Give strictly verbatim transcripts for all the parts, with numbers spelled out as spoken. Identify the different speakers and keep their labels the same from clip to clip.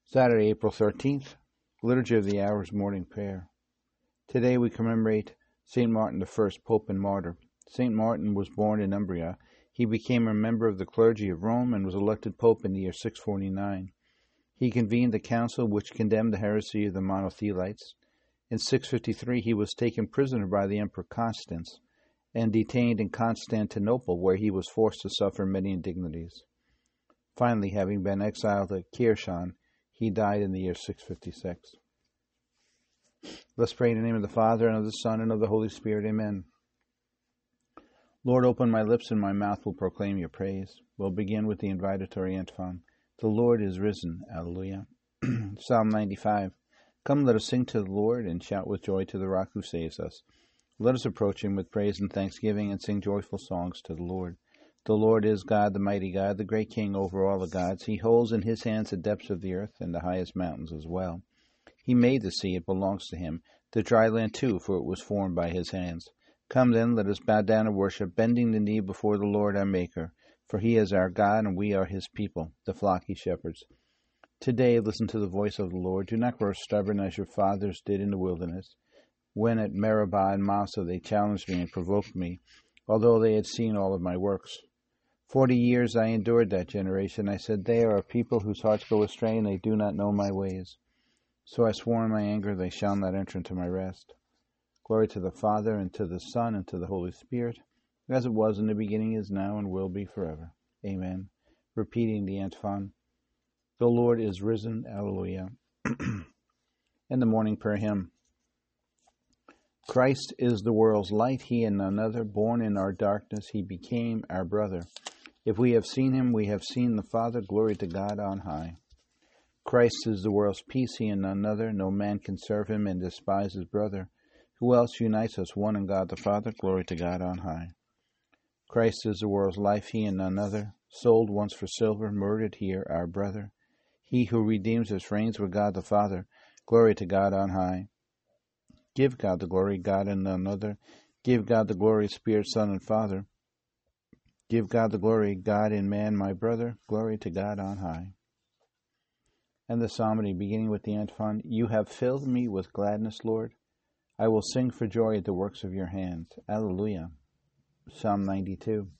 Speaker 1: Saturday, April thirteenth, Liturgy of the Hours Morning Prayer. Today we commemorate Saint Martin the First, Pope and Martyr. Saint Martin was born in Umbria. He became a member of the clergy of Rome and was elected Pope in the year six forty-nine. He convened a council which condemned the heresy of the Monothelites. In six fifty-three he was taken prisoner by the Emperor Constans and detained in Constantinople, where he was forced to suffer many indignities. Finally, having been exiled at Kherson, he died in the year six fifty-six. Let's pray in the name of the Father, and of the Son, and of the Holy Spirit. Amen. Lord, open my lips, and my mouth will proclaim your praise. We'll begin with the invitatory antiphon. The Lord is risen. Alleluia. Psalm ninety-five. Come, let us sing to the Lord, and shout with joy to the rock who saves us. Let us approach him with praise and thanksgiving, and sing joyful songs to the Lord. The Lord is God, the mighty God, the great King over all the gods. He holds in his hands the depths of the earth and the highest mountains as well. He made the sea, it belongs to him, the dry land too, for it was formed by his hands. Come then, let us bow down and worship, bending the knee before the Lord our Maker, for he is our God, and we are his people, the flock he shepherds. Today listen to the voice of the Lord. Do not grow stubborn as your fathers did in the wilderness, when at Meribah and Massah they challenged me and provoked me, although they had seen all of my works. Forty years I endured that generation. I said, they are a people whose hearts go astray, and they do not know my ways. So I swore in my anger, they shall not enter into my rest. Glory to the Father, and to the Son, and to the Holy Spirit, as it was in the beginning, is now, and will be forever. Amen. Repeating the antiphon. The Lord is risen. Alleluia. And the morning prayer hymn. Christ is the world's light, he and none other. Born in our darkness, he became our brother. If we have seen him, we have seen the Father. Glory to God on high. Christ is the world's peace, he and none other. No man can serve him and despise his brother. Who else unites us, one in God the Father? Glory to God on high. Christ is the world's life, he and none other. Sold once for silver, murdered here, our brother. He who redeems us reigns with God the Father. Glory to God on high. Give God the glory, God and none other. Give God the glory, Spirit, Son, and Father. Give God the glory, God in man, my brother. Glory to God on high. And the psalmody, beginning with the antiphon. You have filled me with gladness, Lord. I will sing for joy at the works of your hands. Alleluia. Psalm ninety-two.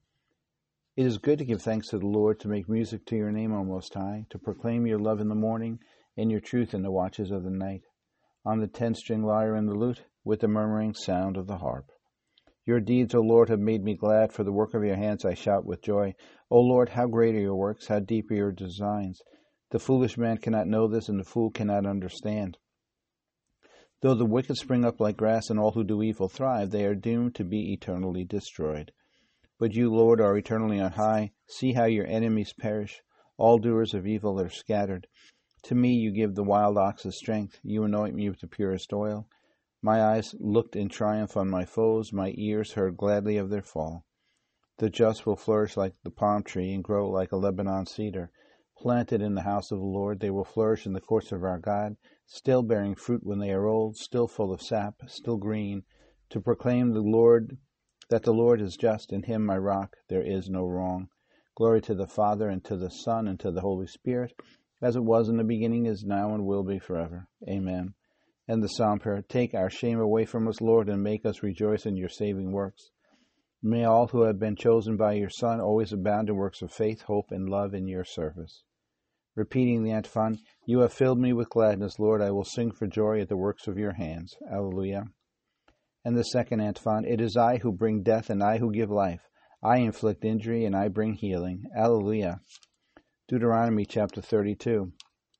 Speaker 1: It is good to give thanks to the Lord, to make music to your name, O Most High, to proclaim your love in the morning, and your truth in the watches of the night. On the ten-string lyre and the lute, with the murmuring sound of the harp. Your deeds, O Lord, have made me glad. For the work of your hands I shout with joy. O Lord, how great are your works, how deep are your designs. The foolish man cannot know this, and the fool cannot understand. Though the wicked spring up like grass, and all who do evil thrive, they are doomed to be eternally destroyed. But you, Lord, are eternally on high. See how your enemies perish. All doers of evil are scattered. To me you give the wild ox's strength. You anoint me with the purest oil. My eyes looked in triumph on my foes. My ears heard gladly of their fall. The just will flourish like the palm tree and grow like a Lebanon cedar. Planted in the house of the Lord, they will flourish in the courts of our God, still bearing fruit when they are old, still full of sap, still green, to proclaim the Lord, that the Lord is just, in him my rock, there is no wrong. Glory to the Father, and to the Son, and to the Holy Spirit, as it was in the beginning, is now, and will be forever. Amen. And the psalm prayer. Take our shame away from us, Lord, and make us rejoice in your saving works. May all who have been chosen by your Son always abound in works of faith, hope, and love in your service. Repeating the antiphon. You have filled me with gladness, Lord. I will sing for joy at the works of your hands. Alleluia. And the second antiphon. It is I who bring death, and I who give life. I inflict injury, and I bring healing. Alleluia. Deuteronomy chapter thirty-two.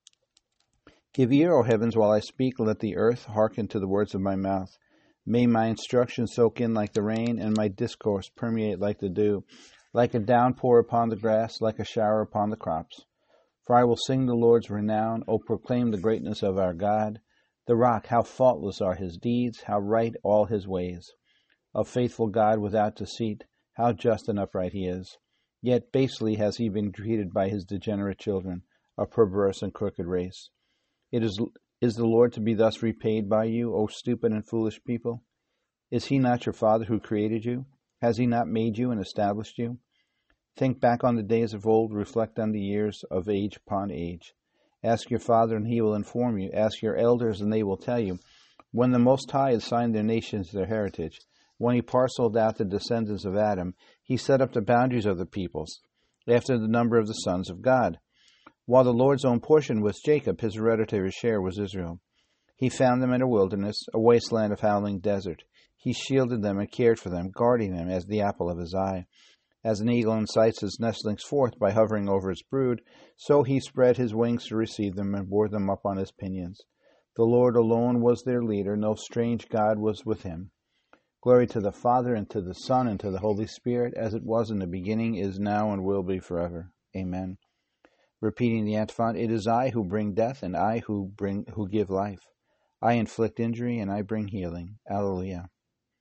Speaker 1: Give ear, O heavens, while I speak. Let the earth hearken to the words of my mouth. May my instruction soak in like the rain, and my discourse permeate like the dew, like a downpour upon the grass, like a shower upon the crops. For I will sing the Lord's renown, O proclaim the greatness of our God. The rock, how faultless are his deeds, how right all his ways. A faithful God without deceit, how just and upright he is. Yet basely has he been treated by his degenerate children, a perverse and crooked race. It is, is the Lord to be thus repaid by you, O stupid and foolish people? Is he not your Father who created you? Has he not made you and established you? Think back on the days of old, reflect on the years of age upon age. Ask your father, and he will inform you. Ask your elders, and they will tell you. When the Most High assigned their nations their heritage, when he parceled out the descendants of Adam, he set up the boundaries of the peoples, after the number of the sons of God. While the Lord's own portion was Jacob, his hereditary share was Israel. He found them in a wilderness, a wasteland of howling desert. He shielded them and cared for them, guarding them as the apple of his eye. As an eagle incites his nestlings forth by hovering over its brood, so he spread his wings to receive them and bore them up on his pinions. The Lord alone was their leader. No strange god was with him. Glory to the Father, and to the Son, and to the Holy Spirit, as it was in the beginning, is now, and will be forever. Amen. Repeating the antiphon, it is I who bring death, and I who bring who give life. I inflict injury, and I bring healing. Alleluia.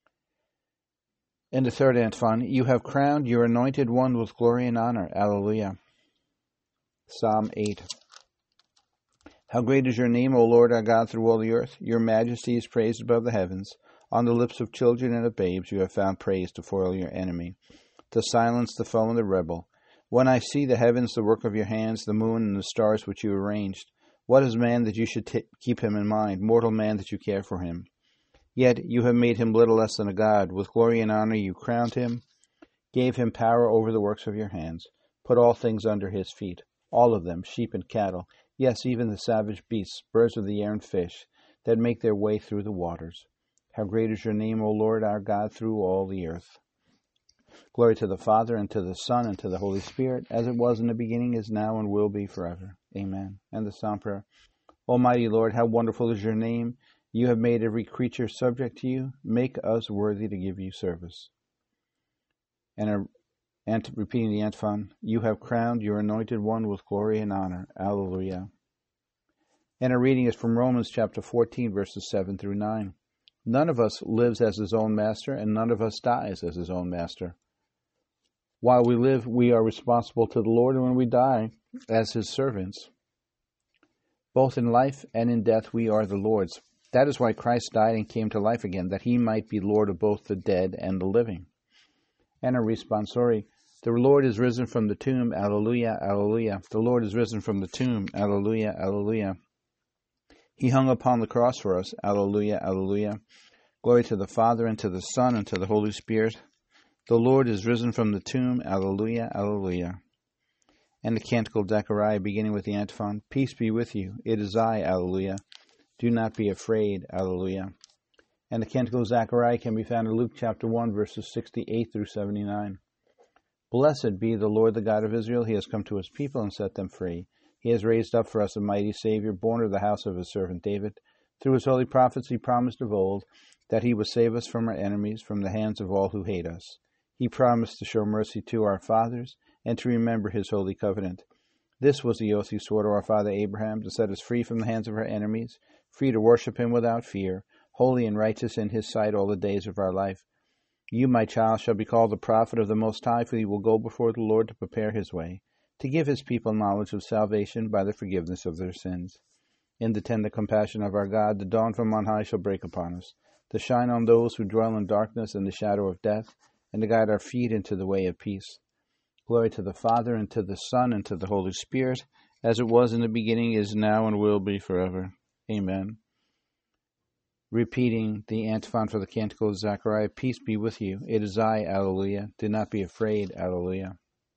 Speaker 1: In the third antiphon, you have crowned your anointed one with glory and honor. Alleluia. Psalm eight. How great is your name, O Lord our God, through all the earth. Your majesty is praised above the heavens. On the lips of children and of babes you have found praise to foil your enemy, to silence the foe and the rebel. When I see the heavens, the work of your hands, the moon and the stars which you arranged, what is man that you should t- keep him in mind, mortal man that you care for him? Yet you have made him little less than a god. With glory and honor you crowned him, gave him power over the works of your hands, put all things under his feet, all of them, sheep and cattle, yes, even the savage beasts, birds of the air and fish, that make their way through the waters. How great is your name, O Lord our God, through all the earth. Glory to the Father, and to the Son, and to the Holy Spirit, as it was in the beginning, is now, and will be forever. Amen. And the Psalm prayer. Almighty Lord, how wonderful is your name. You have made every creature subject to you. Make us worthy to give you service. And, a, and repeating the antiphon, you have crowned your anointed one with glory and honor. Alleluia. And our reading is from Romans chapter fourteen, verses seven through nine. None of us lives as his own master, and none of us dies as his own master. While we live, we are responsible to the Lord, and when we die, as his servants. Both in life and in death, we are the Lord's. That is why Christ died and came to life again, that he might be Lord of both the dead and the living. And a responsorial. The Lord is risen from the tomb. Alleluia, alleluia. The Lord is risen from the tomb. Alleluia, alleluia. He hung upon the cross for us. Alleluia, alleluia. Glory to the Father, and to the Son, and to the Holy Spirit. The Lord is risen from the tomb. Alleluia, alleluia. And the canticle of Zechariah, beginning with the antiphon. Peace be with you. It is I. Alleluia. Do not be afraid. Alleluia. And the canticle of Zechariah can be found in Luke chapter one, verses sixty-eight through seventy-nine. Blessed be the Lord, the God of Israel. He has come to his people and set them free. He has raised up for us a mighty Savior, born of the house of his servant David. Through his holy prophets he promised of old that he would save us from our enemies, from the hands of all who hate us. He promised to show mercy to our fathers and to remember his holy covenant. This was the oath he swore to our father Abraham, to set us free from the hands of our enemies, free to worship him without fear, holy and righteous in his sight all the days of our life. You, my child, shall be called the prophet of the Most High, for you will go before the Lord to prepare his way, to give his people knowledge of salvation by the forgiveness of their sins. In the tender compassion of our God, the dawn from on high shall break upon us, to shine on those who dwell in darkness and the shadow of death, and to guide our feet into the way of peace. Glory to the Father, and to the Son, and to the Holy Spirit, as it was in the beginning, is now, and will be forever. Amen. Repeating the antiphon for the canticle of Zechariah, peace be with you. It is I. Alleluia. Do not be afraid. Alleluia.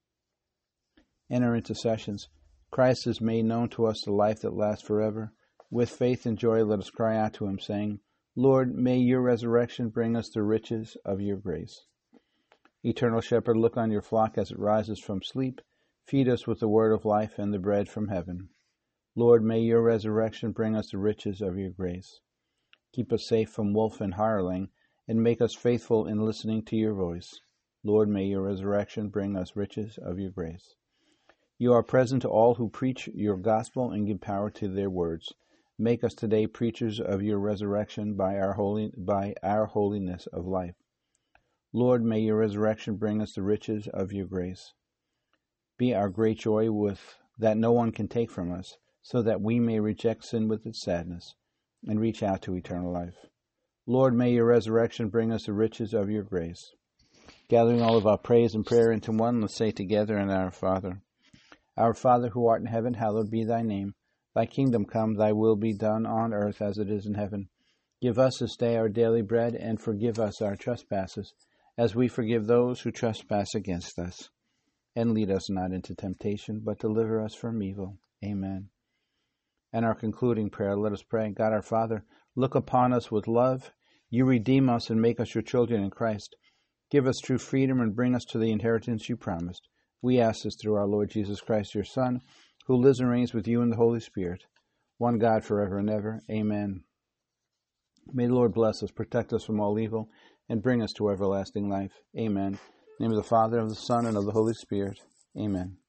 Speaker 1: And our intercessions. Christ has made known to us the life that lasts forever. With faith and joy let us cry out to him, saying, Lord, may your resurrection bring us the riches of your grace. Eternal Shepherd, look on your flock as it rises from sleep. Feed us with the word of life and the bread from heaven. Lord, may your resurrection bring us the riches of your grace. Keep us safe from wolf and hireling, and make us faithful in listening to your voice. Lord, may your resurrection bring us riches of your grace. You are present to all who preach your gospel and give power to their words. Make us today preachers of your resurrection by our holy, by our holiness of life. Lord, may your resurrection bring us the riches of your grace. Be our great joy with that no one can take from us, so that we may reject sin with its sadness and reach out to eternal life. Lord, may your resurrection bring us the riches of your grace. Gathering all of our praise and prayer into one, let's say together in our Father. Our Father, who art in heaven, hallowed be thy name. Thy kingdom come, thy will be done on earth as it is in heaven. Give us this day our daily bread, and forgive us our trespasses, as we forgive those who trespass against us. And lead us not into temptation, but deliver us from evil. Amen. And our concluding prayer, let us pray. God our Father, look upon us with love. You redeem us and make us your children in Christ. Give us true freedom and bring us to the inheritance you promised. We ask this through our Lord Jesus Christ, your Son, who lives and reigns with you in the Holy Spirit, one God forever and ever. Amen. May the Lord bless us, protect us from all evil, and bring us to everlasting life. Amen. In the name of the Father, of the Son, and of the Holy Spirit. Amen.